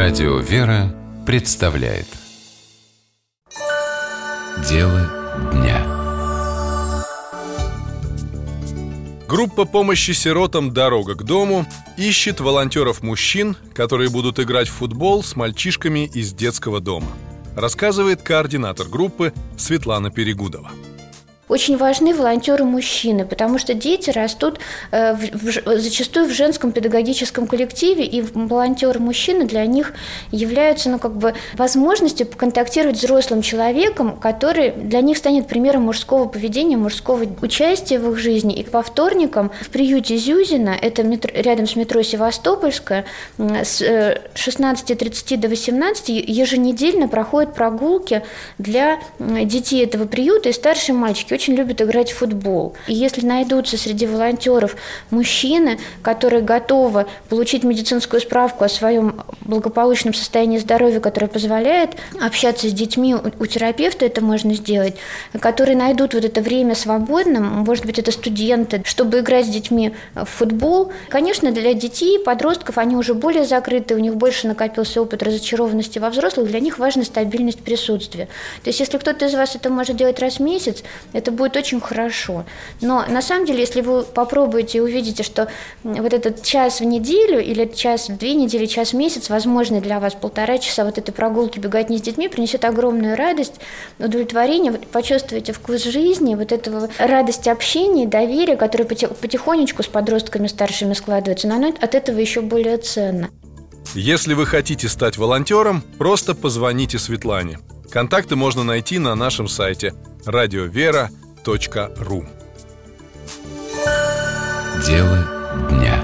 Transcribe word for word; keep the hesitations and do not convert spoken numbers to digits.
Радио «Вера» представляет Дело дня. Группа помощи сиротам «Дорога к дому» ищет волонтеров-мужчин, которые будут играть в футбол с мальчишками из детского дома. Рассказывает координатор группы Светлана Перегудова. Очень важны волонтеры-мужчины, потому что дети растут э, в, в, зачастую в женском педагогическом коллективе, и волонтеры-мужчины для них являются ну, как бы возможностью поконтактировать с взрослым человеком, который для них станет примером мужского поведения, мужского участия в их жизни. И по вторникам в приюте Зюзина, это метро, рядом с метро Севастопольская, с шестнадцати тридцати до восемнадцати еженедельно проходят прогулки для детей этого приюта, и старшие мальчики очень любят играть в футбол. И если найдутся среди волонтеров мужчины, которые готовы получить медицинскую справку о своем благополучном состоянии здоровья, которое позволяет общаться с детьми, у терапевта это можно сделать, которые найдут вот это время свободным, может быть, это студенты, чтобы играть с детьми в футбол. Конечно, для детей, подростков, они уже более закрыты, у них больше накопился опыт разочарованности во взрослых, для них важна стабильность присутствия. То есть, если кто-то из вас это может делать раз в месяц, это будет очень хорошо. Но на самом деле, если вы попробуете и увидите, что вот этот час в неделю или час в две недели, час в месяц, возможно, для вас полтора часа вот этой прогулки, беготни с детьми принесет огромную радость, удовлетворение, вы почувствуете вкус жизни, вот этого радости общения, доверия, которое потихонечку с подростками старшими складывается, но оно от этого еще более ценно. Если вы хотите стать волонтером, просто позвоните Светлане. Контакты можно найти на нашем сайте радио вера точка ру. Дело дня.